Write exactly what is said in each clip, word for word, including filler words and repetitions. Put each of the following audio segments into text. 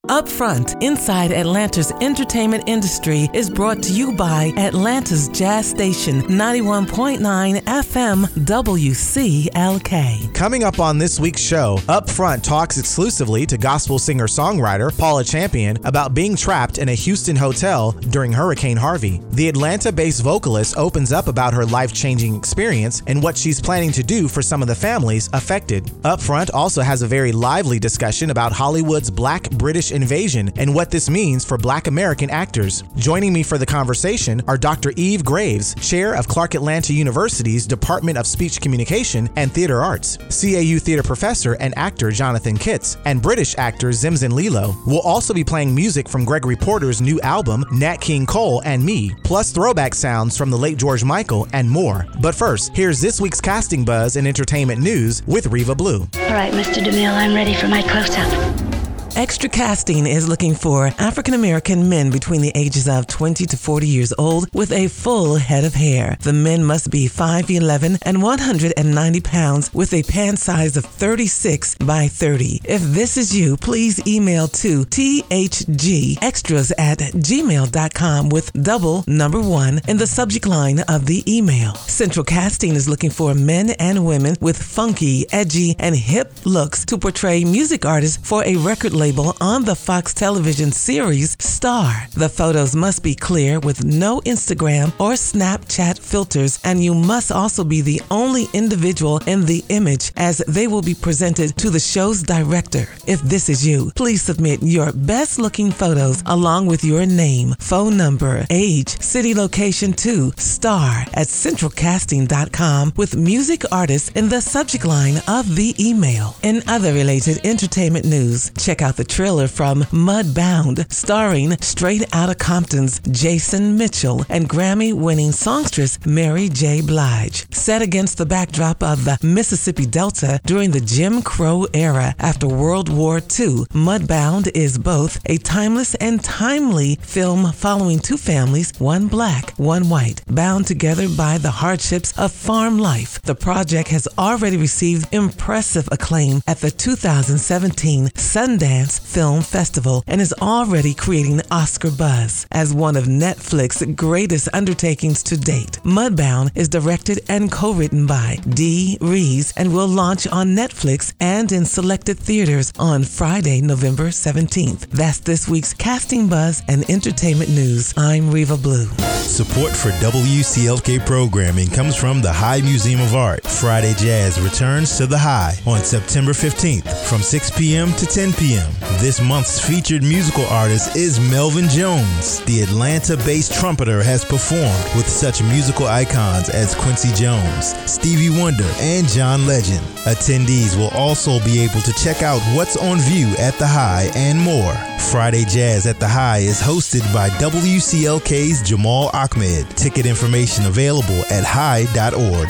Upfront, Inside Atlanta's entertainment industry is brought to you by Atlanta's Jazz Station, ninety-one point nine F M W C L K. Coming up on this week's show, Upfront talks exclusively to gospel singer-songwriter Paula Champion about being trapped in a Houston hotel during Hurricane Harvey. The Atlanta-based vocalist opens up about her life-changing experience and what she's planning to do for some of the families affected. Upfront also has a very lively discussion about Hollywood's Black British invasion and what this means for Black American actors. Joining me for the conversation are Doctor Eve Graves, chair of Clark Atlanta University's Department of Speech Communication and Theater Arts, C A U theater professor and actor Jonathan Kitts, and British actor Zimzin Lilo. We'll also be playing music from Gregory Porter's new album, Nat King Cole and Me, plus throwback sounds from the late George Michael and more. But first, here's this week's casting buzz and entertainment news with Reva Blue. All right, Mister DeMille, I'm ready for my close-up. Extra Casting is looking for African-American men between the ages of twenty to forty years old with a full head of hair. The men must be five eleven and one hundred ninety pounds with a pant size of thirty-six by thirty. If this is you, please email to t h g extras at gmail dot com with double number one in the subject line of the email. Central Casting is looking for men and women with funky, edgy, and hip looks to portray music artists for a record label on the Fox television series Star. The photos must be clear with no Instagram or Snapchat filters, and you must also be the only individual in the image as they will be presented to the show's director. If this is you, please submit your best looking photos along with your name, phone number, age, city location to star at central casting dot com with music artists in the subject line of the email. In other related entertainment news, check out the trailer from Mudbound, starring Straight Outta Compton's Jason Mitchell and Grammy-winning songstress Mary J. Blige. Set against the backdrop of the Mississippi Delta during the Jim Crow era after World War Two, Mudbound is both a timeless and timely film following two families, one black, one white, bound together by the hardships of farm life. The project has already received impressive acclaim at the two thousand seventeen Sundance Film Festival and is already creating Oscar buzz as one of Netflix's greatest undertakings to date. Mudbound is directed and co-written by Dee Rees and will launch on Netflix and in selected theaters on Friday, November seventeenth. That's this week's Casting Buzz and Entertainment News. I'm Reva Blue. Support for W C L K programming comes from the High Museum of Art. Friday Jazz returns to the High on September fifteenth from six p.m. to ten p.m. This month's featured musical artist is Melvin Jones. The Atlanta-based trumpeter has performed with such musical icons as Quincy Jones, Stevie Wonder, and John Legend. Attendees will also be able to check out what's on view at the High and more. Friday Jazz at the High is hosted by W C L K's Jamal Ahmed. Ticket information available at high dot org.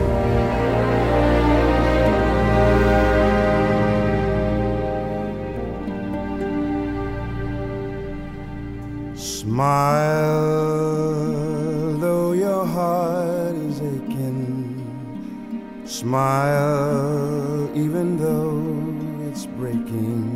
Smile, though your heart is aching. Smile, even though it's breaking.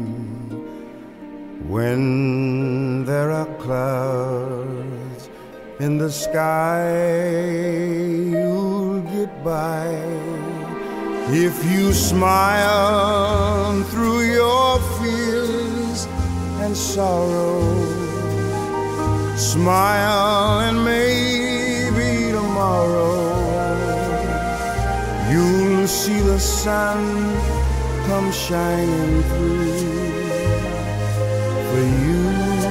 When there are clouds in the sky, you'll get by. If you smile through your fears and sorrow, smile and maybe tomorrow you'll see the sun come shining through for you.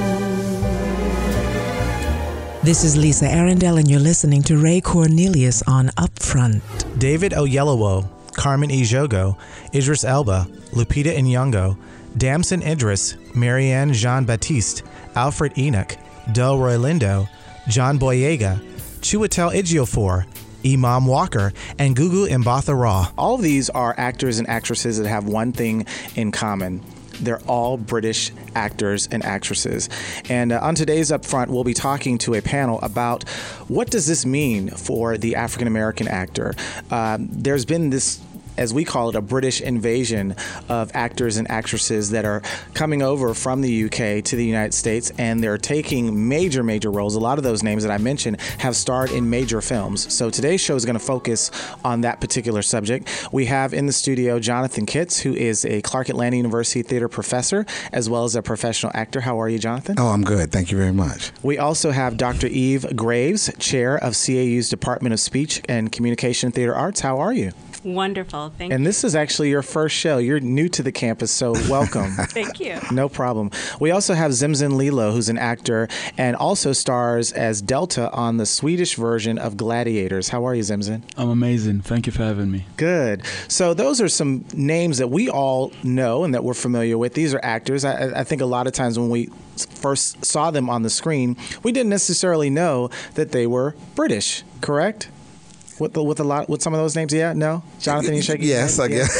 This is Lisa Arundel and you're listening to Ray Cornelius on Upfront. David Oyelowo, Carmen Ejogo, Idris Elba, Lupita Nyong'o, Damson Idris, Marianne Jean-Baptiste, Alfred Enoch, Delroy Lindo, John Boyega, Chiwetel Ejiofor, Imam Walker, and Gugu Mbatha Raw. All of these are actors and actresses that have one thing in common. They're all British actors and actresses. And uh, on today's Upfront, we'll be talking to a panel about what does this mean for the African-American actor. Uh, there's been this as we call it, a British invasion of actors and actresses that are coming over from the U K to the United States, and they're taking major, major roles. A lot of those names that I mentioned have starred in major films. So today's show is going to focus on that particular subject. We have in the studio Jonathan Kitts, who is a Clark Atlanta University theater professor, as well as a professional actor. How are you, Jonathan? Oh, I'm good. Thank you very much. We also have Doctor Eve Graves, chair of C A U's Department of Speech and Communication Theater Arts. How are you? Wonderful. Thank and you. And this is actually your first show. You're new to the campus, so welcome. Thank you. No problem. We also have Zimzin Lilo, who's an actor and also stars as Delta on the Swedish version of Gladiators. How are you, Zimzin? I'm amazing. Thank you for having me. Good. So those are some names that we all know and that we're familiar with. These are actors. I, I think a lot of times when we first saw them on the screen, we didn't necessarily know that they were British, correct? With the, with a lot with some of those names, yeah, no, Jonathan, you shaking? Yes, I guess.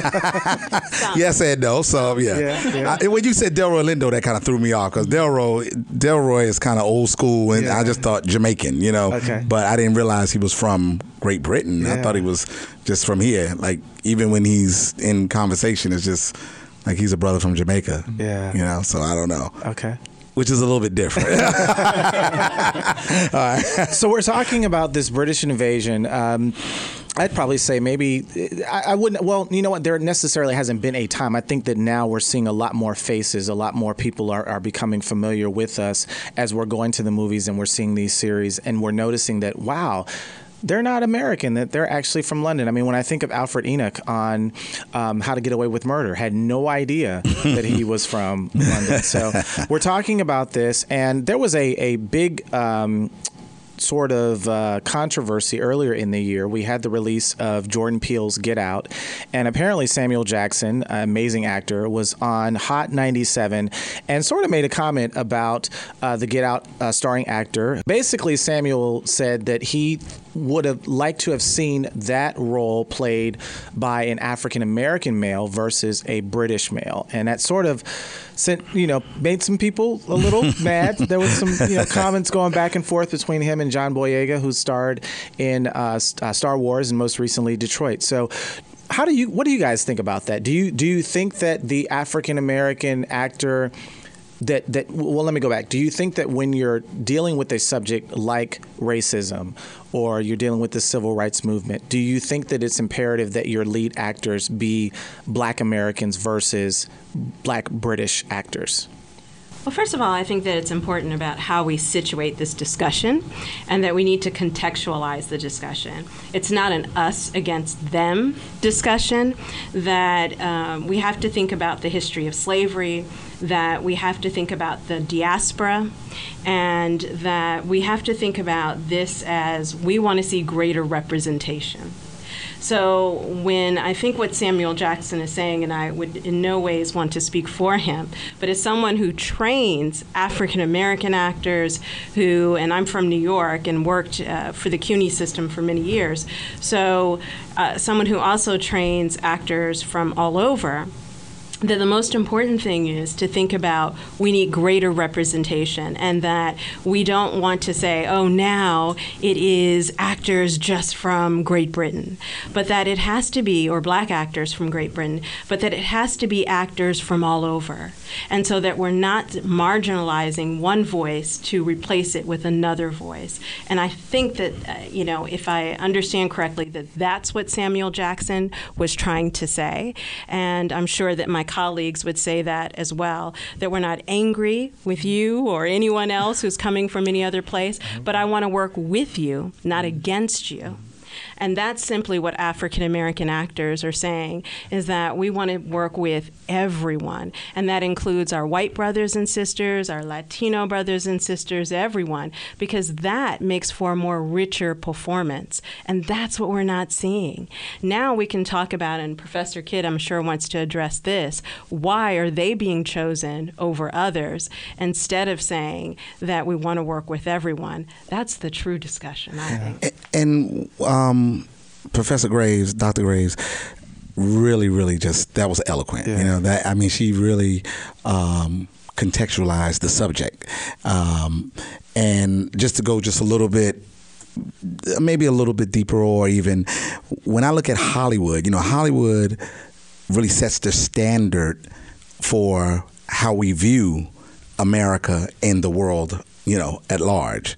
Yes and no. So yeah, yeah, yeah. I, when you said Delroy Lindo, that kind of threw me off because Delroy Delroy is kind of old school, and yeah. I just thought Jamaican, you know. Okay. But I didn't realize he was from Great Britain. Yeah. I thought he was just from here. Like even when he's in conversation, it's just like he's a brother from Jamaica. Yeah. You know. So I don't know. Okay. Which is a little bit different. All right. So we're talking about this British invasion. Um, I'd probably say maybe I, I wouldn't. Well, you know what? There necessarily hasn't been a time. I think that now we're seeing a lot more faces. A lot more people are, are becoming familiar with us as we're going to the movies and we're seeing these series, and we're noticing that, wow, they're not American, that they're actually from London. I mean, when I think of Alfred Enoch on um, How to Get Away with Murder, had no idea that he was from London. So we're talking about this, and there was a, a big um, sort of uh, controversy earlier in the year. We had the release of Jordan Peele's Get Out, and apparently Samuel Jackson, an amazing actor, was on Hot ninety-seven and sort of made a comment about uh, the Get Out uh, starring actor. Basically, Samuel said that he would have liked to have seen that role played by an African-American male versus a British male. And that sort of sent, you know, made some people a little mad. There was some, you know, comments going back and forth between him and John Boyega, who starred in uh, uh, Star Wars and most recently Detroit. So how do you, what do you guys think about that? Do you, do you think that the African-American actor That, that well, let me go back. Do you think that when you're dealing with a subject like racism or you're dealing with the civil rights movement, do you think that it's imperative that your lead actors be Black Americans versus Black British actors? Well, first of all, I think that it's important about how we situate this discussion and that we need to contextualize the discussion. It's not an us against them discussion, that um, we have to think about the history of slavery, that we have to think about the diaspora, and that we have to think about this as we want to see greater representation. So when I think what Samuel Jackson is saying, and I would in no ways want to speak for him, but as someone who trains African American actors who, and I'm from New York and worked uh, for the CUNY system for many years, so uh, someone who also trains actors from all over, that the most important thing is to think about we need greater representation, and that we don't want to say, oh, now it is actors just from Great Britain, but that it has to be, or Black actors from Great Britain, but that it has to be actors from all over. And so that we're not marginalizing one voice to replace it with another voice. And I think that, uh, you know, if I understand correctly, that that's what Samuel Jackson was trying to say. And I'm sure that my colleagues would say that as well, that we're not angry with you or anyone else who's coming from any other place, but I want to work with you, not against you. And that's simply what African American actors are saying, is that we want to work with everyone. And that includes our white brothers and sisters, our Latino brothers and sisters, everyone, because that makes for a more richer performance. And that's what we're not seeing. Now we can talk about, and Professor Kidd, I'm sure, wants to address this, why are they being chosen over others, instead of saying that we want to work with everyone? That's the true discussion, I think. And um, Professor Graves, Doctor Graves, really, really just, that was eloquent. Yeah. You know, that, I mean, she really um, contextualized the subject. Um, and just to go just a little bit maybe a little bit deeper, or even when I look at Hollywood, you know, Hollywood really sets the standard for how we view America and the world, you know, at large.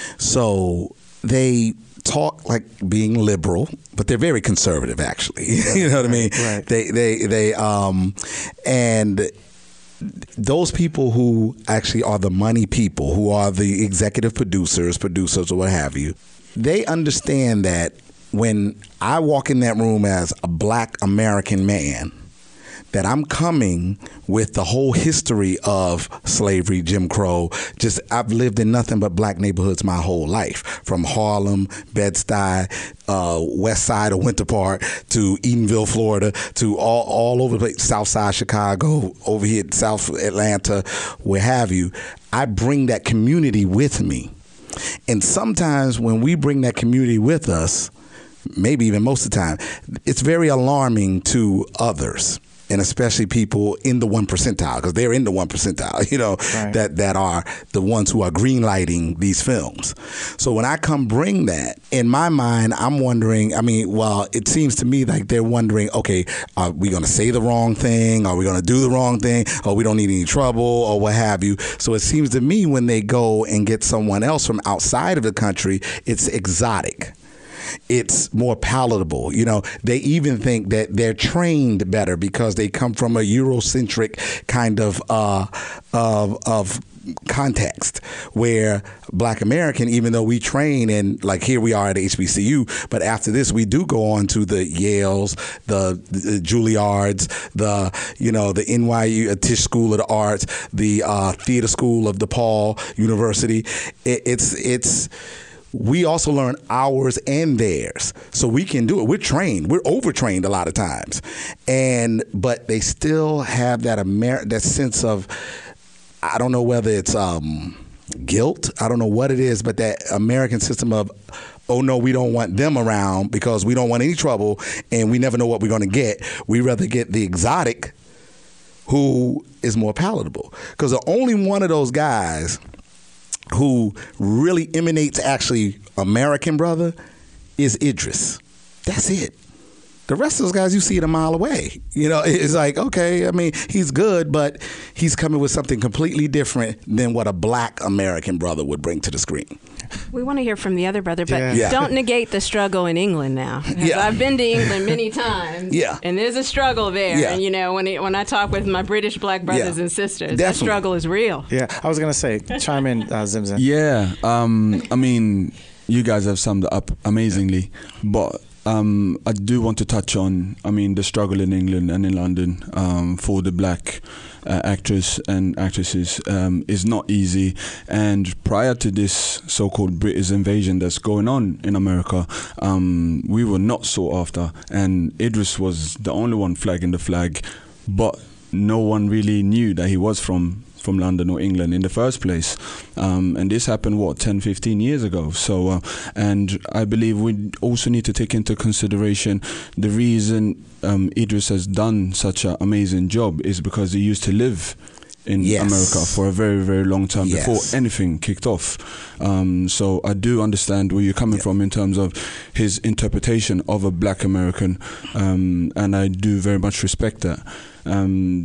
So they talk like being liberal, but they're very conservative, actually. You know what I mean? Right. They, they, they, um, and those people who actually are the money people, who are the executive producers, producers, or what have you, they understand that when I walk in that room as a black American man, that I'm coming with the whole history of slavery, Jim Crow. Just I've lived in nothing but black neighborhoods my whole life, from Harlem, Bed-Stuy, uh, West Side of Winter Park, to Edenville, Florida, to all all over the place, South Side Chicago, over here at South Atlanta, where have you. I bring that community with me. And sometimes when we bring that community with us, maybe even most of the time, it's very alarming to others. And especially people in the one percentile, because they're in the one percentile, you know, right. that, that are the ones who are greenlighting these films. So when I come bring that, in my mind, I'm wondering, I mean, well, it seems to me like they're wondering, okay, are we going to say the wrong thing? Are we going to do the wrong thing? Or we don't need any trouble, or what have you? So it seems to me when they go and get someone else from outside of the country, it's exotic. It's more palatable. You know, they even think that they're trained better because they come from a Eurocentric kind of uh, of, of context, where black American, even though we train and like here we are at H B C U, but after this we do go on to the Yales, the, the Juilliards, the you know the N Y U, uh, Tisch School of the Arts, the uh, Theater School of DePaul University. It, it's it's. We also learn ours and theirs, so we can do it. We're trained. We're overtrained a lot of times, and but they still have that Amer- that sense of, I don't know whether it's um, guilt. I don't know what it is, but that American system of, oh no, we don't want them around because we don't want any trouble, and we never know what we're going to get. We rather get the exotic, who is more palatable, because the only one of those guys who really emanates actually American brother is Idris. That's it. The rest of those guys you see it a mile away. You know, it's like, okay, I mean, he's good, but he's coming with something completely different than what a black American brother would bring to the screen. We want to hear from the other brother, but Yeah. Yeah. don't negate the struggle in England now. Yeah. I've been to England many times, Yeah. and there's a struggle there. Yeah. And, you know, when it, when I talk with my British black brothers Yeah. and sisters, that Definitely. struggle is real. Yeah, I was going to say, chime in, uh, Zimzim. Yeah, um, I mean, you guys have summed it up amazingly, but um, I do want to touch on, I mean, the struggle in England and in London um, for the black uh, actors and actresses um, is not easy. And prior to this so-called British invasion that's going on in America, um, we were not sought after, and Idris was the only one flagging the flag, but no one really knew that he was from from London or England in the first place. Um, and this happened, what, ten, fifteen years ago. So, uh, and I believe we also need to take into consideration the reason um, Idris has done such an amazing job is because he used to live in Yes. America for a very, very long time Yes. before anything kicked off. Um, so I do understand where you're coming Yeah. from in terms of his interpretation of a black American, um, and I do very much respect that. Um,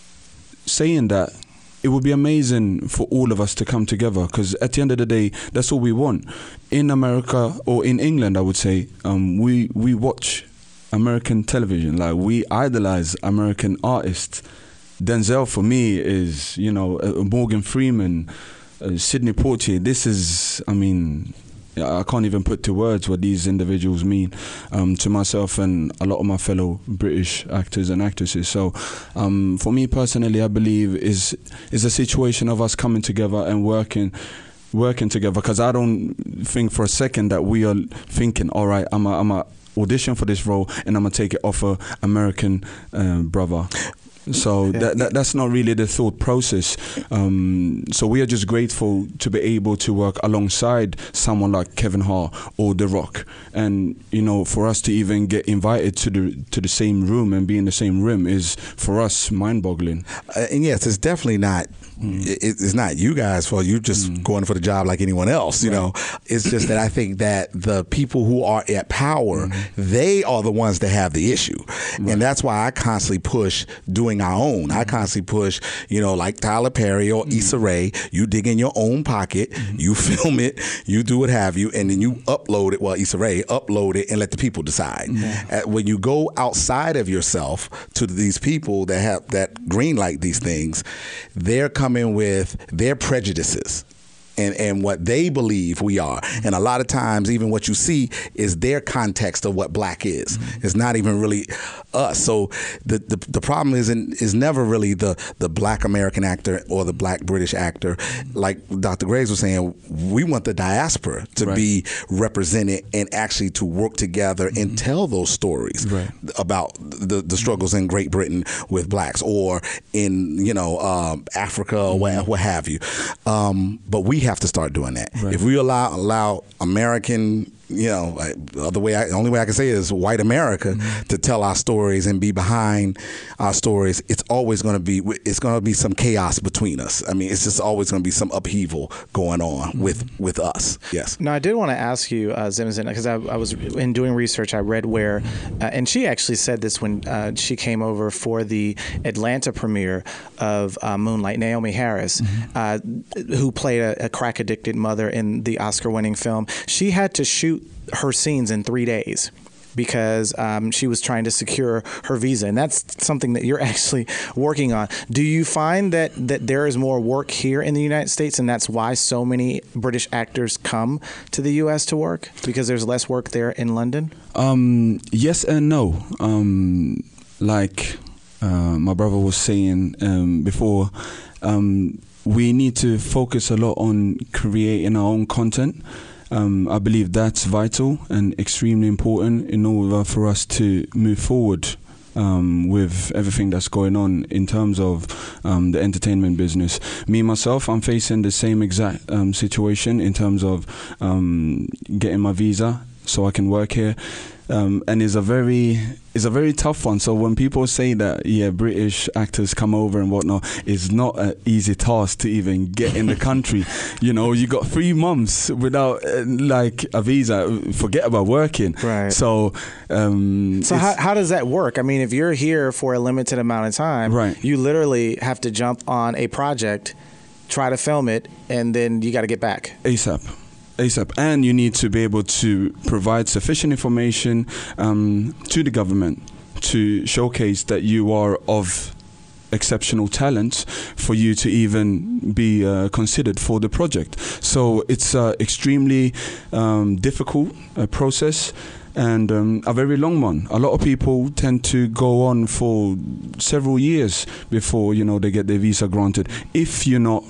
saying that, it would be amazing for all of us to come together, because at the end of the day, that's all we want. In America, or in England, I would say, um, we we watch American television. Like, we idolize American artists. Denzel, for me, is, you know, uh, Morgan Freeman, uh, Sidney Poitier. This is, I mean, I can't even put to words what these individuals mean um, to myself and a lot of my fellow British actors and actresses. So um, for me personally, I believe is is a situation of us coming together and working working together, because I don't think for a second that we are thinking, all right, I'm a, I'm a audition for this role and I'm going to take it off a American uh, brother. So Yeah. that, that that's not really the thought process. Um, so we are just grateful to be able to work alongside someone like Kevin Hart or The Rock, and you know, for us to even get invited to the to the same room and be in the same room is for us mind-boggling. Uh, and yes, it's definitely not Mm. It, it's not you guys' fault. You're just mm. going for the job like anyone else. You right. know, it's just that I think that the people who are at power, mm. they are the ones that have the issue, right. and that's why I constantly push doing our own. Mm. I constantly push, you know, like Tyler Perry or mm. Issa Rae. You dig in your own pocket, mm. you film it, you do what have you, and then you upload it. Well, Issa Rae upload it and let the people decide. Mm. Uh, when you go outside of yourself to these people that have that green light these things, they're coming with their prejudices and, and what they believe we are. And a lot of times, even what you see is their context of what black is. Mm-hmm. It's not even really us. So the the, the problem isn't is never really the, the black American actor or the black British actor. Like Doctor Graves was saying, we want the diaspora to right. be represented and actually to work together mm-hmm. and tell those stories right. about the, the struggles in Great Britain with blacks or in, you know, um, Africa or mm-hmm. what, what have you. Um, but we have to start doing that. Right. If we allow allow American, you know, the way I, the only way I can say it is white America mm-hmm. to tell our stories and be behind our stories, it's always going to be it's going to be some chaos between us. I mean, it's just always going to be some upheaval going on mm-hmm. with with us. Yes. Now, I did want to ask you, uh, Zimzin, because I, I was in doing research, I read where, uh, and she actually said this when uh, she came over for the Atlanta premiere of uh, Moonlight. Naomi Harris, mm-hmm. uh, who played a, a crack addicted mother in the Oscar-winning film, she had to shoot her scenes in three days because um, she was trying to secure her visa. And that's something that you're actually working on. Do you find that, that there is more work here in the United States and that's why so many British actors come to the U S to work? Because there's less work there in London? Um, yes and no. Um, like uh, my brother was saying um, before, um, we need to focus a lot on creating our own content. Um, I believe that's vital and extremely important in order for us to move forward um, with everything that's going on in terms of um, the entertainment business. Me, myself, I'm facing the same exact um, situation in terms of um, getting my visa so I can work here. Um, and it's a very it's a very tough one. So when people say that, yeah, British actors come over and whatnot, it's not an easy task to even get in the country. You know, you got three months without uh, like a visa. Forget about working. Right. So, um, so how how does that work? I mean, if you're here for a limited amount of time, right. you literally have to jump on a project, try to film it, and then you got to get back ASAP. ASAP, and you need to be able to provide sufficient information um, to the government to showcase that you are of exceptional talent for you to even be uh, considered for the project. So it's an extremely um, difficult uh, process and um, a very long one. A lot of people tend to go on for several years before, you know, they get their visa granted. If you're not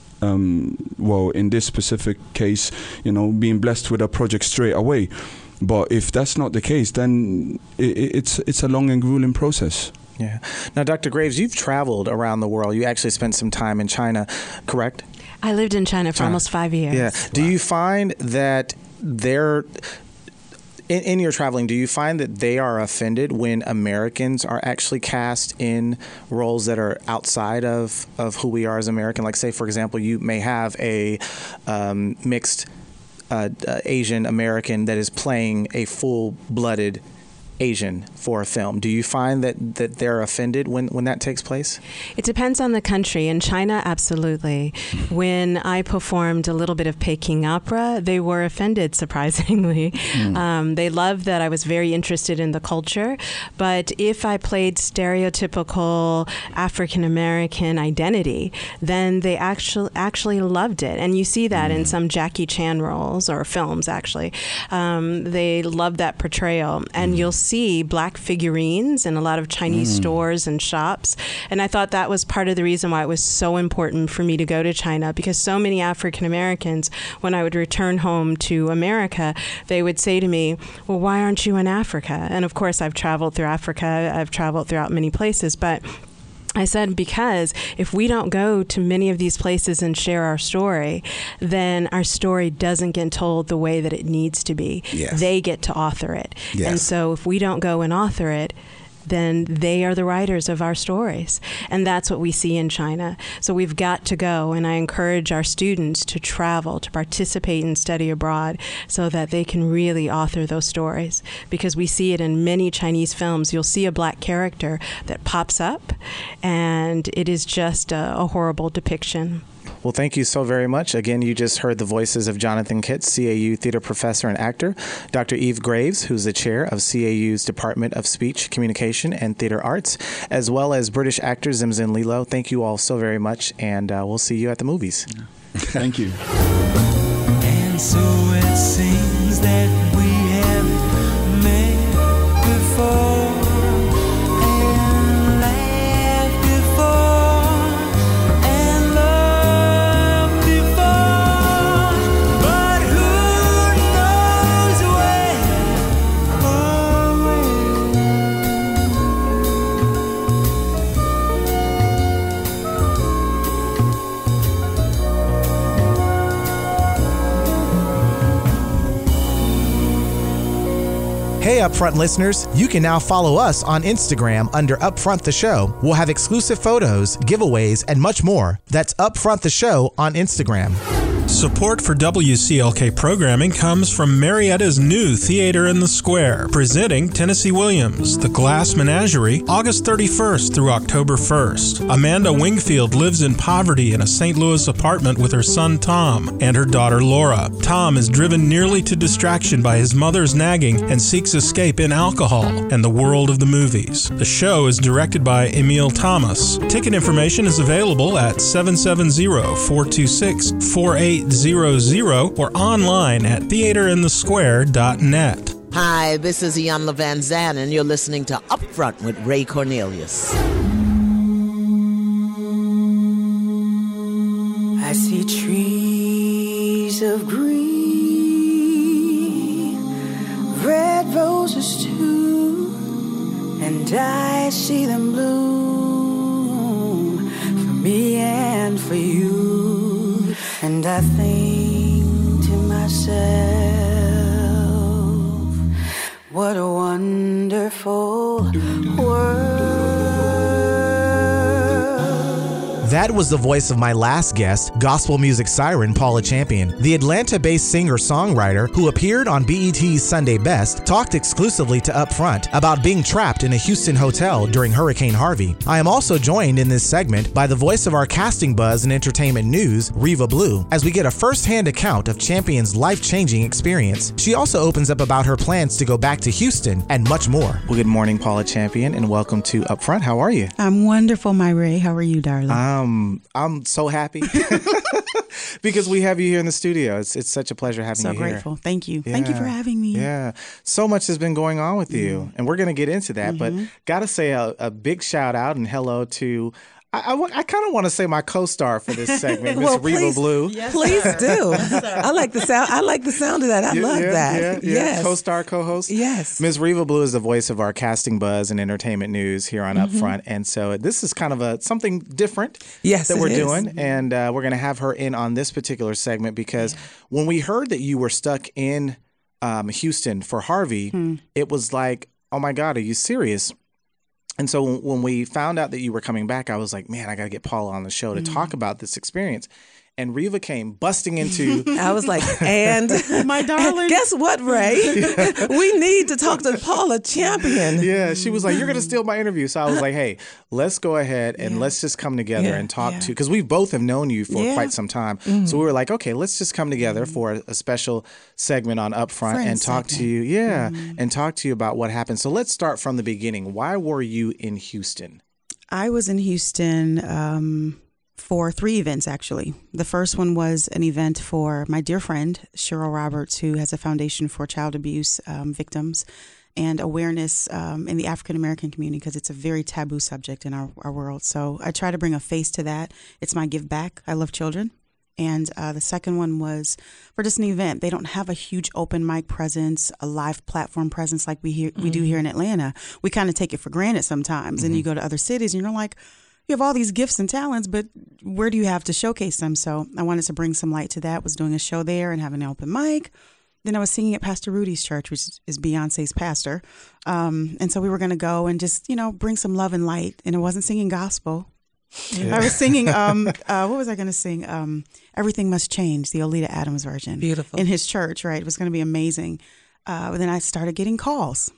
Um, well, in this specific case, you know, being blessed with a project straight away. But if that's not the case, then it, it's it's a long and grueling process. Yeah. Now, Doctor Graves, you've traveled around the world. You actually spent some time in China, correct? I lived in China for China. almost five years. Yeah. Wow. Do you find that they're In, in your traveling, do you find that they are offended when Americans are actually cast in roles that are outside of, of who we are as American? Like, say, for example, you may have a um, mixed uh, uh, Asian American that is playing a full-blooded Asian for a film. Do you find that, that they're offended when, when that takes place? It depends on the country. In China, absolutely. When I performed a little bit of Peking opera, they were offended, surprisingly. Mm. Um, they loved that I was very interested in the culture. But if I played stereotypical African-American identity, then they actually actually loved it. And you see that mm. in some Jackie Chan roles or films, actually. Um, they love that portrayal. And mm. you'll see see black figurines in a lot of Chinese mm. stores and shops. And I thought that was part of the reason why it was so important for me to go to China, because so many African Americans, when I would return home to America, they would say to me, well, why aren't you in Africa? And of course, I've traveled through Africa. I've traveled throughout many places, but I said, because if we don't go to many of these places and share our story, then our story doesn't get told the way that it needs to be. Yes. They get to author it. Yes. And so if we don't go and author it, then they are the writers of our stories. And that's what we see in China. So we've got to go, and I encourage our students to travel, to participate and study abroad so that they can really author those stories. Because we see it in many Chinese films. You'll see a black character that pops up, and it is just a, a horrible depiction. Well, thank you so very much. Again, you just heard the voices of Jonathan Kitts, C A U theater professor and actor, Doctor Eve Graves, who's the chair of C A U's Department of Speech, Communication, and Theater Arts, as well as British actor Zimzin Lilo. Thank you all so very much, and uh, we'll see you at the movies. Thank you. And so it seems that we have met before. Hey Upfront listeners, you can now follow us on Instagram under Upfront the Show. We'll have exclusive photos, giveaways, and much more. That's Upfront the Show on Instagram. Support for W C L K programming comes from Marietta's new Theater in the Square, presenting Tennessee Williams, The Glass Menagerie, August thirty-first through October first. Amanda Wingfield lives in poverty in a Saint Louis apartment with her son Tom and her daughter Laura. Tom is driven nearly to distraction by his mother's nagging and seeks escape in alcohol and the world of the movies. The show is directed by Emil Thomas. Ticket information is available at seven seven zero, four two six, four eight zero zero or online at theater in the square dot net. Hi, this is Iyanla Vanzant, and you're listening to Upfront with Ray Cornelius. I see trees of green, red roses too, and I see them bloom for me and for you. And I think to myself, what a wonderful world. That was the voice of my last guest, gospel music siren Paula Champion. The Atlanta-based singer-songwriter who appeared on B E T's Sunday Best talked exclusively to Upfront about being trapped in a Houston hotel during Hurricane Harvey. I am also joined in this segment by the voice of our casting buzz and entertainment news, Reva Blue, as we get a first-hand account of Champion's life-changing experience. She also opens up about her plans to go back to Houston and much more. Well, good morning, Paula Champion, and welcome to Upfront. How are you? I'm wonderful, my Ray. How are you, darling? Um, I'm so happy because we have you here in the studio. It's it's such a pleasure having so you here. So grateful. Thank you. Yeah. Thank you for having me. Yeah. So much has been going on with you, mm. and we're going to get into that. Mm-hmm. But got to say a, a big shout out and hello to I, I, I kind of want to say my co-star for this segment, Miss well, Reva please, Blue. Yes, please do. Yes, I like the sound. I like the sound of that. I yeah, love yeah, that. Yeah, yeah. Yes. Co-star, co-host. Yes. Miss Reva Blue is the voice of our casting buzz and entertainment news here on mm-hmm. Upfront, and so this is kind of a something different. Yes, that it we're is. doing, and uh, we're going to have her in on this particular segment because yeah. when we heard that you were stuck in um, Houston for Harvey, hmm. it was like, oh my God, are you serious? And so when we found out that you were coming back, I was like, man, I got to get Paula on the show to mm. talk about this experience. And Reva came busting into. I was like, and my darling, guess what, Ray? We need to talk to Paula Champion. Yeah, she was like, you're going to steal my interview. So I was like, hey, let's go ahead and yeah. let's just come together yeah, and talk yeah. to, because we both have known you for yeah. quite some time. Mm. So we were like, okay, let's just come together mm. for a, a special segment on Upfront Friend and talk segment. to you. Yeah, mm. and talk to you about what happened. So let's start from the beginning. Why were you in Houston? I was in Houston um, for three events, actually. The first one was an event for my dear friend, Cheryl Roberts, who has a foundation for child abuse um, victims and awareness um, in the African-American community, because it's a very taboo subject in our, our world. So I try to bring a face to that. It's my give back. I love children. And uh, the second one was for just an event. They don't have a huge open mic presence, a live platform presence like we hear, mm-hmm. we do here in Atlanta. We kind of take it for granted sometimes. Mm-hmm. And you go to other cities and you're like, you have all these gifts and talents, but where do you have to showcase them? So I wanted to bring some light to that, was doing a show there and having an open mic. then I was singing at Pastor Rudy's church, which is Beyonce's pastor. Um, and so we were going to go and just, you know, bring some love and light. And I wasn't singing gospel. Yeah. I was singing, um, uh, what was I going to sing? Um, Everything Must Change, the Oleta Adams version. Beautiful. In his church, right? It was going to be amazing. Uh, but then I started getting calls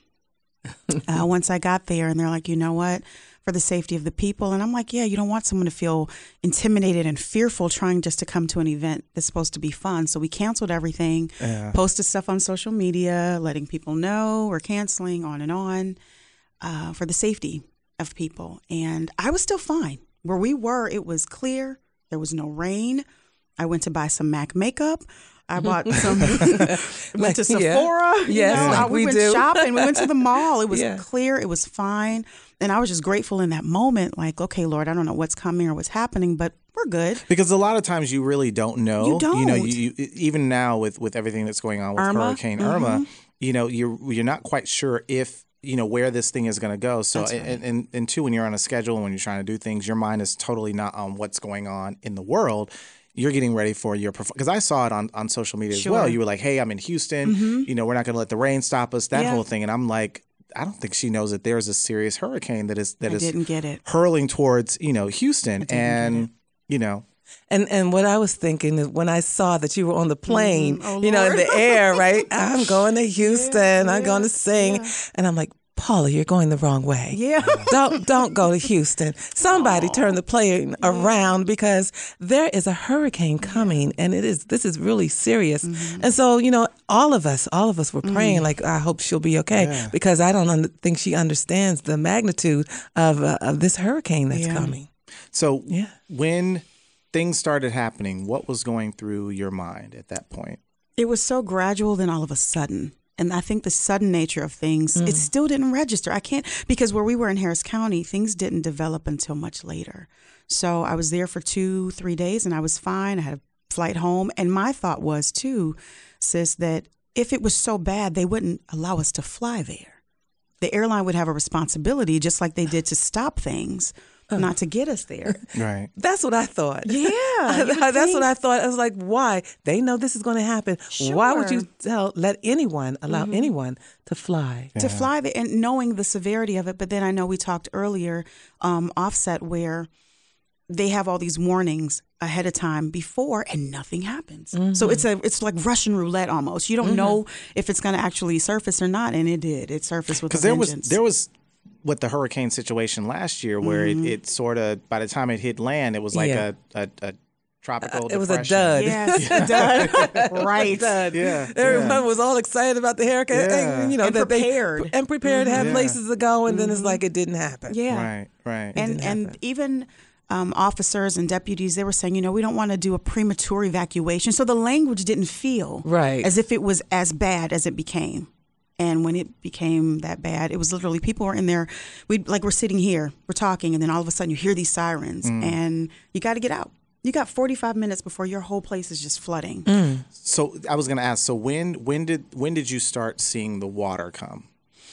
uh, once I got there. And they're like, you know what? For the safety of the people. And I'm like, yeah, you don't want someone to feel intimidated and fearful trying just to come to an event that's supposed to be fun. So we canceled everything, yeah. posted stuff on social media, letting people know we're canceling, on and on, uh, for the safety of people. And I was still fine. Where we were, it was clear. There was no rain. I went to buy some MAC makeup. I bought some, went like, to Sephora. Yeah. Yes, you know, like we, we went do. shopping. We went to the mall. It was yeah. clear. It was fine. And I was just grateful in that moment. Like, okay, Lord, I don't know what's coming or what's happening, but we're good. Because a lot of times you really don't know. You don't. You know, you, you, even now with, with everything that's going on with Irma. Hurricane Mm-hmm. Irma, you know, you're you're not quite sure if, you know, where this thing is going to go. So, That's right. and, and, and two, when you're on a schedule and when you're trying to do things, your mind is totally not on what's going on in the world. You're getting ready for your performance. Because I saw it on, on social media Sure. as well. You were like, hey, I'm in Houston. Mm-hmm. You know, we're not going to let the rain stop us, that Yeah. whole thing. And I'm like, I don't think she knows that there's a serious hurricane that is that I is didn't get it. hurling towards, you know, Houston. And, you know. And and what I was thinking is when I saw that you were on the plane, Mm, oh, you know, in Lord. the air, right? I'm going to Houston. Yeah, I'm going to yeah, sing. yeah. And I'm like, Paula, you're going the wrong way. Yeah. Don't don't go to Houston. Somebody Aww. turn the plane around because there is a hurricane coming, and it is this is really serious. Mm-hmm. And so, you know, all of us, all of us were praying Mm-hmm. like, I hope she'll be okay, Yeah. because I don't un- think she understands the magnitude of uh, of this hurricane that's Yeah. coming. So Yeah. when things started happening, what was going through your mind at that point? It was so gradual, then all of a sudden. And I think the sudden nature of things, Mm. it still didn't register. I can't, because where we were in Harris County, things didn't develop until much later. So I was there for two, three days and I was fine. I had a flight home. And my thought was too, sis, that if it was so bad, they wouldn't allow us to fly there. The airline would have a responsibility, just like they did to stop things, not to get us there. Right. That's what I thought. Yeah. you would That's think. what I thought. I was like, why? They know this is going to happen. Why would you Sure. tell, let anyone, allow Mhm. anyone to fly? to fly there and knowing the severity of it. But then I know we talked earlier, um, Offset, where they have all these warnings ahead of time before and nothing happens. Mm-hmm. So it's a it's like Russian roulette almost. You don't Mhm. know if it's going to actually surface or not, and it did. It surfaced with a Because there was vengeance. there was with the hurricane situation last year where Mhm. it, it sort of, by the time it hit land, it was like Yeah. a, a, a tropical It was a depression. dud. Yes, a dud. Right. Dud. Yeah, Everyone yeah. was all excited about the hurricane. Yeah. And, you know, And that they- prepared. and prepared to have Yeah. places to go, and then it's Mhm. like it didn't happen. Yeah. Right, right. And didn't and happen. even um, officers and deputies, they were saying, you know, we don't want to do a premature evacuation. So the language didn't feel Right. as if it was as bad as it became. And when it became that bad, it was literally people were in there. We like we're sitting here, we're talking, and then all of a sudden you hear these sirens, Mm. and you got to get out. You got forty-five minutes before your whole place is just flooding. Mm. So I was going to ask. So when when did when did you start seeing the water come?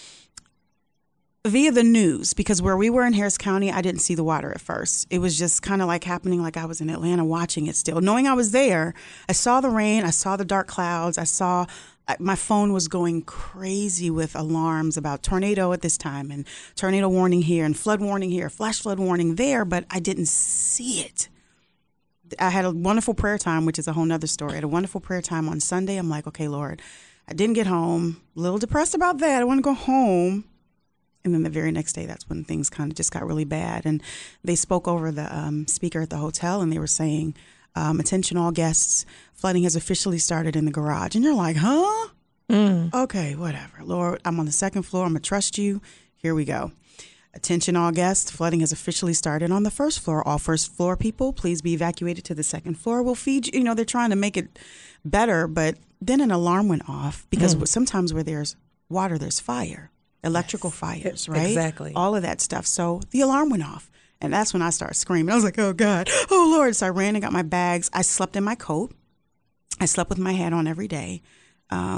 Via the news, because where we were in Harris County, I didn't see the water at first. It was just kind of like happening like I was in Atlanta watching it still. Knowing I was there, I saw the rain, I saw the dark clouds, I saw I- my phone was going crazy with alarms about tornado at this time and tornado warning here and flood warning here, flash flood warning there, but I didn't see it. I had a wonderful prayer time, which is a whole nother story. I had a wonderful prayer time on Sunday. I'm like, okay, Lord, I didn't get home. A little depressed about that. I want to go home. And then the very next day, that's when things kind of just got really bad. And they spoke over the um, speaker at the hotel, and they were saying, um, attention all guests, flooding has officially started in the garage. And you're like, huh? Mm. Okay, whatever. Lord, I'm on the second floor. I'm going to trust you. Here we go. Attention all guests, flooding has officially started on the first floor. All first floor people, please be evacuated to the second floor. We'll feed you. You know, they're trying to make it better, but then an alarm went off because Mm. sometimes where there's water, there's fire. Electrical Yes. fires, right? Exactly. All of that stuff. So the alarm went off. And that's when I started screaming. I was like, oh, God. Oh, Lord. So I ran and got my bags. I slept in my coat. I slept with my hat on every day. Um,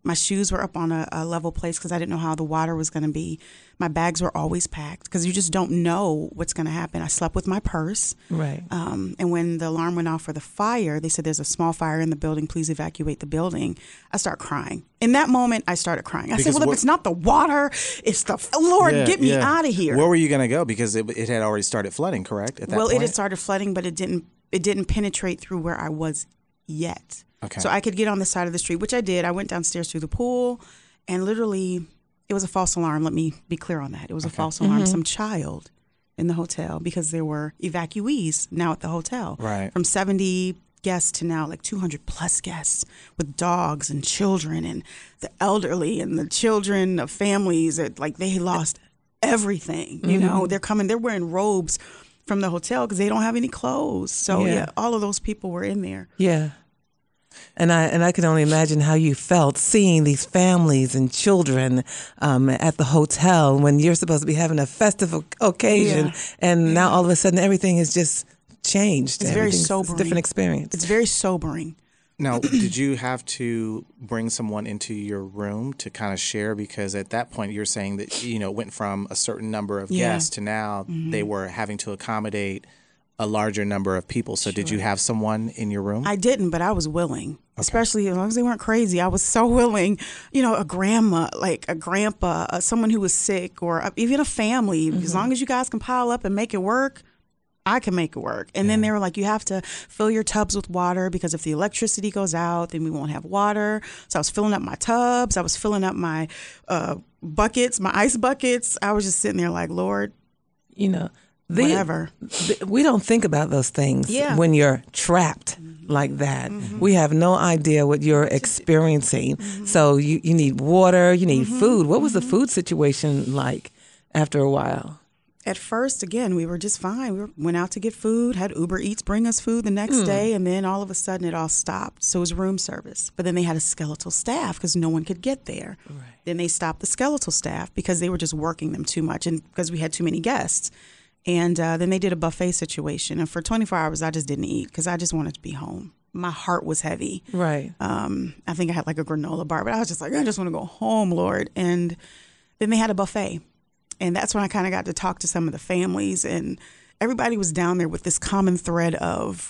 My shoes were up on a, a level place because I didn't know how the water was going to be. My bags were always packed because you just don't know what's going to happen. I slept with my purse. Right. Um, and when the alarm went off for the fire, they said there's a small fire in the building. Please evacuate the building. I started crying. In that moment, I started crying. I Because said, well, look, what- it's not the water. It's the, Lord, Yeah, get me yeah. out of here. Where were you going to go? Because it, it had already started flooding, correct? At that well, point? it had started flooding, but it didn't, it didn't penetrate through where I was yet. Okay. So I could get on the side of the street, which I did. I went downstairs through the pool, and literally, it was a false alarm. Let me be clear on that. It was a false alarm. Mhm. Some child in the hotel, because there were evacuees now at the hotel. Right. From seventy guests to now like two hundred plus guests with dogs and children and the elderly and the children of families that like they lost everything. You know, Mhm. they're coming, they're wearing robes from the hotel because they don't have any clothes. So Yeah. yeah, all of those people were in there. Yeah. And I and I can only imagine how you felt seeing these families and children um, at the hotel when you're supposed to be having a festive o- occasion, Yeah. and now all of a sudden everything has just changed. It's very Everything's- It's sobering. a different experience. It's very sobering. Now, did you have to bring someone into your room to kind of share? Because at that point, you're saying that, you know, it went from a certain number of Yeah. guests to now Mhm. they were having to accommodate a larger number of people. So did you have someone in your room? I didn't, but I was willing, especially as long as they weren't crazy. I was so willing. You know, a grandma, like a grandpa, uh, someone who was sick, or uh, even a family. As long as you guys can pile up and make it work, I can make it work. And then they were like, you have to fill your tubs with water because if the electricity goes out, then we won't have water. So I was filling up my tubs. I was filling up my uh, buckets, my ice buckets. I was just sitting there like, Lord, you know, the- whatever. the- we don't think about those things Yeah. when you're trapped like that. We have no idea what you're experiencing. So you, you need water, you need food. What was the food situation like after a while? At first, again, we were just fine. We were, went out to get food, had Uber Eats bring us food the next Mm. day, and then all of a sudden it all stopped. So it was room service. But then they had a skeletal staff because no one could get there. Then they stopped the skeletal staff because they were just working them too much and because we had too many guests. And uh, then they did a buffet situation. And for twenty-four hours, I just didn't eat because I just wanted to be home. My heart was heavy. Right. Um, I think I had like a granola bar, but I was just like, I just want to go home, Lord. And then they had a buffet. And that's when I kind of got to talk to some of the families. And everybody was down there with this common thread of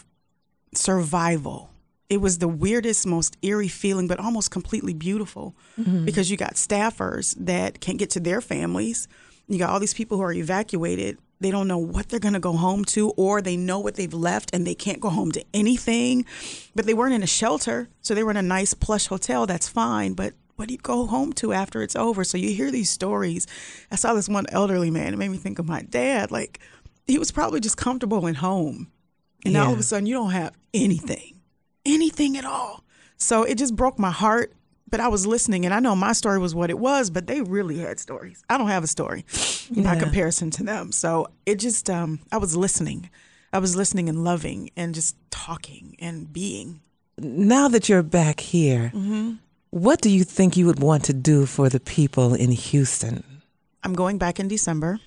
survival. It was the weirdest, most eerie feeling, but almost completely beautiful Mhm. because you got staffers that can't get to their families. You got all these people who are evacuated. They don't know what they're going to go home to, or they know what they've left and they can't go home to anything. But they weren't in a shelter, so they were in a nice plush hotel. That's fine, but what do you go home to after it's over? So you hear these stories. I saw this one elderly man. It made me think of my dad. Like, he was probably just comfortable at home. And now all of Yeah. a sudden you don't have anything, anything at all. So it just broke my heart. But I was listening, and I know my story was what it was, but they really had stories. I don't have a story by Yeah. comparison to them. So it just, um, I was listening. I was listening and loving and just talking and being. Now that you're back here, Mhm. what do you think you would want to do for the people in Houston? I'm going back in December.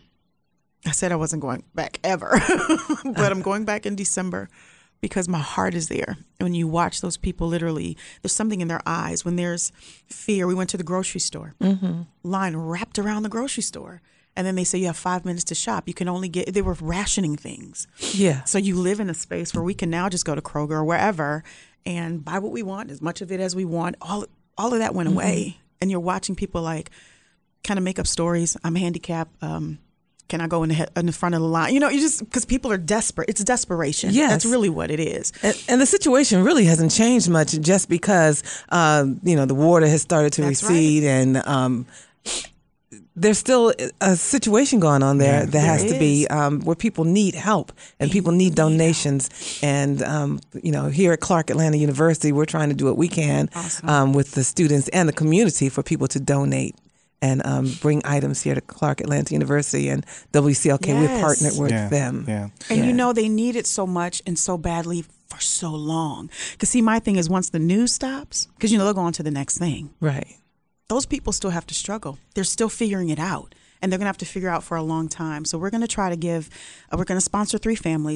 I said I wasn't going back ever, but I'm going back in December because my heart is there. When you watch those people, literally, there's something in their eyes. When there's fear, we went to the grocery store, Mhm. line wrapped around the grocery store. And then they say you have five minutes to shop. You can only get, they were rationing things. Yeah. So you live in a space where we can now just go to Kroger or wherever and buy what we want, as much of it as we want. All all of that went away. And you're watching people like kind of make up stories. I'm handicapped. Um, can I go in the, he- in the front of the line? You know, you just, because people are desperate. It's desperation. Yes. That's really what it is. And, and the situation really hasn't changed much just because, um, you know, the water has started to That's recede and um, there's still a situation going on there Yeah, that has there to be is. um, where people need help and people need donations. And, um, you know, here at Clark Atlanta University, we're trying to do what we can Awesome. um, with the students and the community for people to donate and um, bring items here to Clark Atlanta University and W C L K. We're Yes. partnered with Yeah, them. yeah. And Yeah. you know, they need it so much and so badly for so long. Because see, my thing is once the news stops, because, you know, they'll go on to the next thing. Right. Those people still have to struggle. They're still figuring it out. And they're going to have to figure out for a long time. So we're going to try to give, uh, we're going to sponsor three families.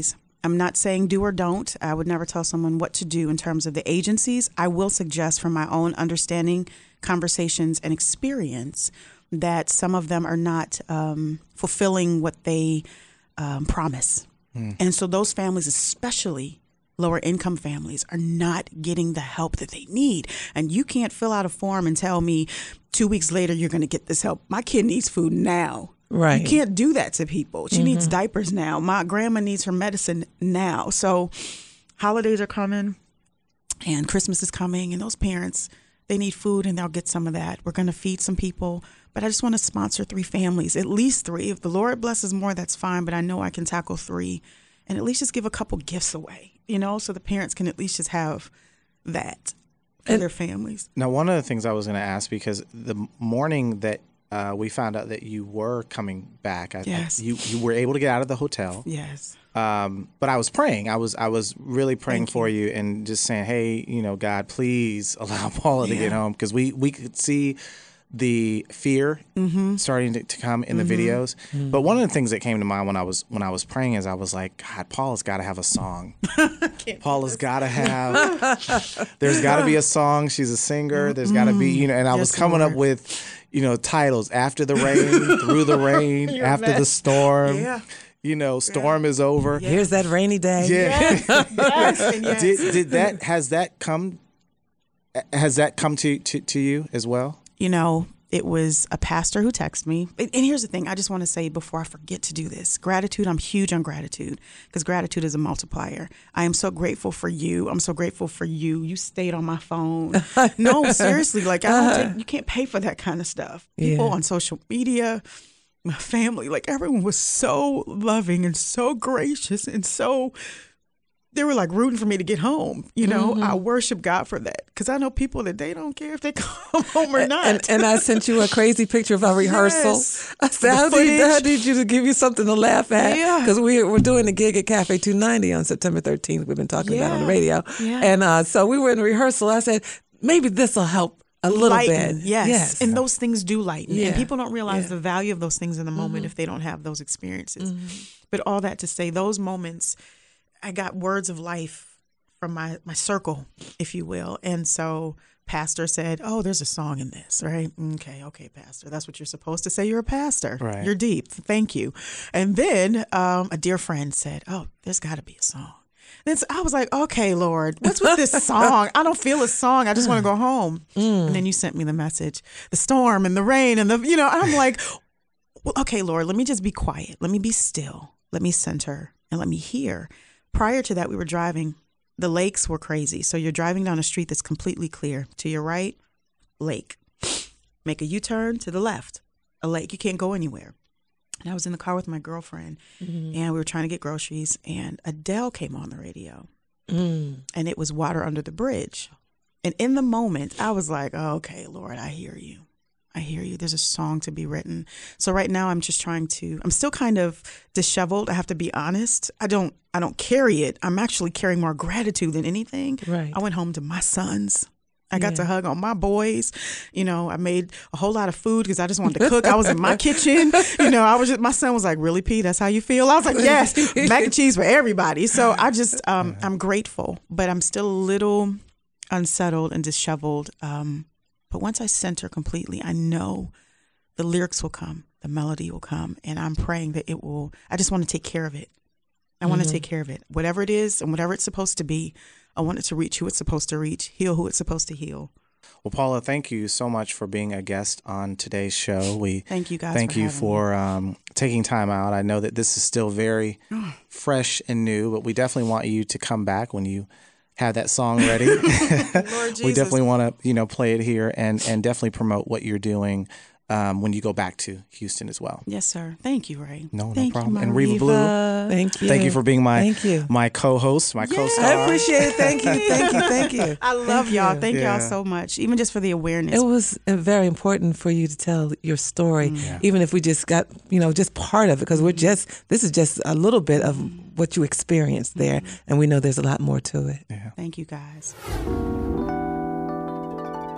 I'm not saying do or don't. I would never tell someone what to do in terms of the agencies. I will suggest from my own understanding, conversations, and experience that some of them are not um, fulfilling what they um, promise. Mm. And so those families, especially lower income families, are not getting the help that they need. And you can't fill out a form and tell me two weeks later you're going to get this help. My kid needs food now. Right. You can't do that to people. She mm-hmm. needs diapers now. My grandma needs her medicine now. So holidays are coming and Christmas is coming, and those parents, they need food and they'll get some of that. We're going to feed some people. But I just want to sponsor three families, at least three. If the Lord blesses more, that's fine. But I know I can tackle three, and at least just give a couple gifts away, you know, so the parents can at least just have that for and, their families. Now, one of the things I was going to ask, because the morning that uh, we found out that you were coming back, I, yes. I, you you were able to get out of the hotel. Yes. Um, but I was praying. I was I was really praying Thank for you. you and just saying, hey, you know, God, please allow Paula yeah. to get home, because we, we could see the fear mm-hmm. starting to, to come in the mm-hmm. videos. Mm-hmm. But one of the things that came to mind when I was when I was praying is I was like, God, Paula's got to have a song. Paula's got to have. There's got to be a song. She's a singer. There's got to be, you know. And I yes, was coming Lord. up with, you know, titles: After the Rain, Through the Rain, After the Storm. Yeah. You know, storm yeah. is over. Yeah. Here's that rainy day. Yeah. Yes. yes. yes. Did, did that? Has that come? Has that come to, to to you as well? You know, it was a pastor who texted me. And here's the thing. I just want to say before I forget to do this, gratitude, I'm huge on gratitude, because gratitude is a multiplier. I am so grateful for you. I'm so grateful for you. You stayed on my phone. No, seriously. Like, I don't take, you can't pay for that kind of stuff. People Yeah. on social media, my family, like everyone was so loving and so gracious and so... They were like rooting for me to get home. You know, mm-hmm. I worship God for that, because I know people that they don't care if they come home or not. And, and I sent you a crazy picture of our rehearsal. Yes. I said, how did, how did you to give you something to laugh at? Yeah. Because we, we're doing a gig at Cafe two ninety on September thirteenth. We've been talking Yeah. about on the radio. Yeah. And uh, so we were in rehearsal. I said, maybe this will help a little lighten, bit. Yes. yes. And those things do lighten. Yeah. And people don't realize Yeah. the value of those things in the moment mm-hmm. if they don't have those experiences. Mm-hmm. But all that to say, those moments, I got words of life from my, my circle, if you will. And so pastor said, oh, there's a song in this, right? Okay, okay, pastor. That's what you're supposed to say. You're a pastor. Right. You're deep. Thank you. And then um, a dear friend said, oh, there's got to be a song. And so I was like, okay, Lord, what's with this song? I don't feel a song. I just want to go home. Mm. And then you sent me the message, the storm and the rain and the, you know, I'm like, well, okay, Lord, let me just be quiet. Let me be still. Let me center and let me hear. Prior to that, we were driving. The lakes were crazy. So you're driving down a street that's completely clear. To your right, lake. Make a U-turn to the left, a lake. You can't go anywhere. And I was in the car with my girlfriend, mm-hmm. and we were trying to get groceries, and Adele came on the radio, mm. and it was Water Under the Bridge. And in the moment, I was like, oh, okay, Lord, I hear you. I hear you. There's a song to be written. So right now I'm just trying to, I'm still kind of disheveled. I have to be honest. I don't, I don't carry it. I'm actually carrying more gratitude than anything. Right. I went home to my sons. I got yeah. to hug on my boys. You know, I made a whole lot of food because I just wanted to cook. I was in my kitchen. You know, I was just, my son was like, really, P, that's how you feel? I was like, yes, mac and cheese for everybody. So I just, um, I'm grateful, but I'm still a little unsettled and disheveled. Um, But once I center completely, I know the lyrics will come, the melody will come, and I'm praying that it will. I just want to take care of it. I want mm-hmm. to take care of it. Whatever it is and whatever it's supposed to be, I want it to reach who it's supposed to reach, heal who it's supposed to heal. Well, Paula, thank you so much for being a guest on today's show. We thank you guys. Thank for you for um, taking time out. I know that this is still very fresh and new, but we definitely want you to come back when you have that song ready. Lord we definitely want to, you know, play it here and, and definitely promote what you're doing um, when you go back to Houston as well. Yes, sir. Thank you, Ray. No, Thank no problem. You, and Reva Blue, thank you. Thank you for being my thank you. my co-host, my yeah, co-star. I appreciate it. Thank you, thank you, thank you. I love thank y'all. you. Thank yeah. y'all so much, even just for the awareness. It was very important for you to tell your story, mm. yeah. even if we just got, you know, just part of it, because we're just, this is just a little bit of what you experienced there, mm. and we know there's a lot more to it. Yeah. Thank you, guys.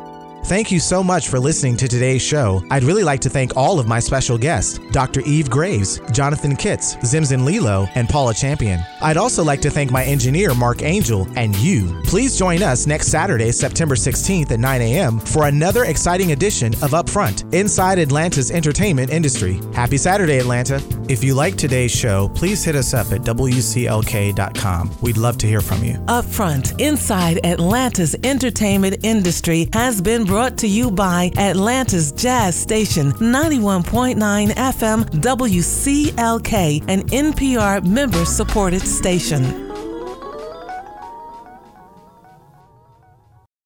Thank you so much for listening to today's show. I'd really like to thank all of my special guests, Doctor Eve Graves, Jonathan Kitts, Zimzin Lilo, and Paula Champion. I'd also like to thank my engineer, Mark Angel, and you. Please join us next Saturday, September sixteenth at nine a.m. for another exciting edition of Upfront, inside Atlanta's entertainment industry. Happy Saturday, Atlanta. If you like today's show, please hit us up at W C L K dot com. We'd love to hear from you. Upfront, inside Atlanta's entertainment industry has been brought to you by Atlanta's Jazz Station, ninety-one point nine F M W C L K, an N P R member-supported station.